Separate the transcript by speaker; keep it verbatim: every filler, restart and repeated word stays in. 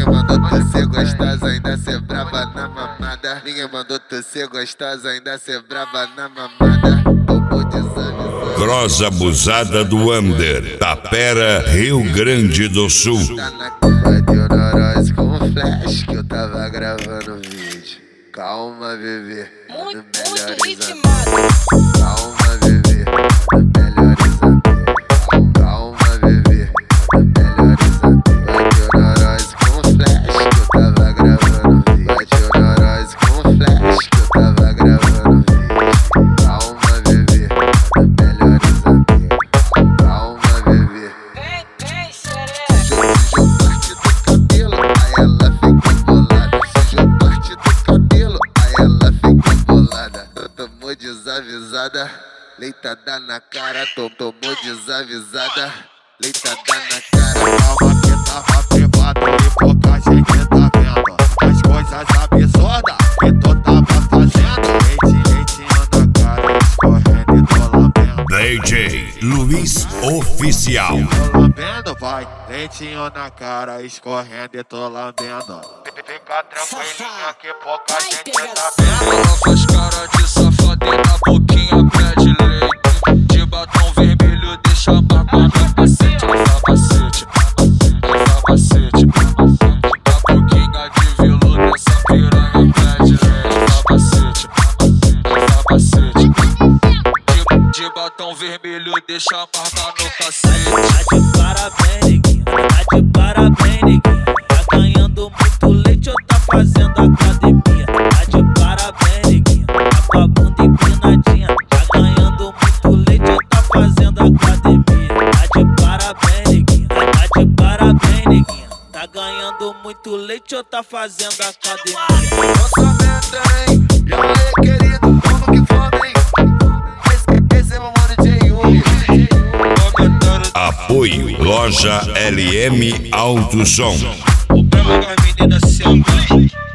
Speaker 1: mandou tu ser gostosa, ainda ser braba na mamada. Ninguém mandou tu ser gostosa, ainda ser braba na mamada. Bobo desavisado.
Speaker 2: Cross abusada do Under, Tapera, Rio Grande do Sul.
Speaker 1: Tá na cara de neurose com flash que eu tava gravando vídeo. Calma, bebê.
Speaker 3: Muito,
Speaker 1: Melhores
Speaker 3: muito
Speaker 1: amigos.
Speaker 3: ritmado.
Speaker 1: Calma, bebê. Melhores amigos. Calma, bebê. Melhores amigos. Bateu neurose com flash que eu tava gravando vídeo. Bateu neurose com flash que eu tava gravando vídeo. Calma, bebê. Melhores amigos. Calma, bebê.
Speaker 3: Vem, vem, xereca.
Speaker 1: Sujou parte do cabelo, aí ela fica bolada. Sujou parte do cabelo, aí ela fica bolada. Tomou desavisada, leitada na cara. Tomou desavisada, leitada na cara.
Speaker 4: Calma que tava privado e pouca gente tá vendo as coisas absurdas que tu tava fazendo. Leite, leitinho na cara, escorrendo e tô lambendo.
Speaker 2: D J Luiz Oficial.
Speaker 4: Tô lambendo, vai, leitinho na cara, escorrendo e tô lambendo. Fica tranquilinha que pouca
Speaker 3: Vai,
Speaker 4: gente
Speaker 3: pegação.
Speaker 4: tá vendo.
Speaker 5: Ela faz cara de safada e na boquinha pede leite. De batom vermelho deixa a marca no capacete. Vai capacete, vai capacete. Na boquinha de veludo essa piranha pede leite. Vai capacete, vai capacete. De, de batom vermelho deixa a marca no cacete.
Speaker 6: Tá de parabéns, neguinho. Tá de parabéns, neguinho. Tá ganhando muito leite ou tá fazendo academia? Tá de parabéns, neguinho. Tá com a bunda empinadinha. Tá ganhando muito leite ou tá fazendo academia? Tá de parabéns, neguinho. Tá de parabéns, neguinho. Tá ganhando muito leite ou tá fazendo academia?
Speaker 1: Lançamento, hein? E aí, querido, como que foi, hein? Esse, esse é o mano de Yuri.
Speaker 2: Apoio Loja L M Alto Som.
Speaker 5: O pé das meninas se amarra.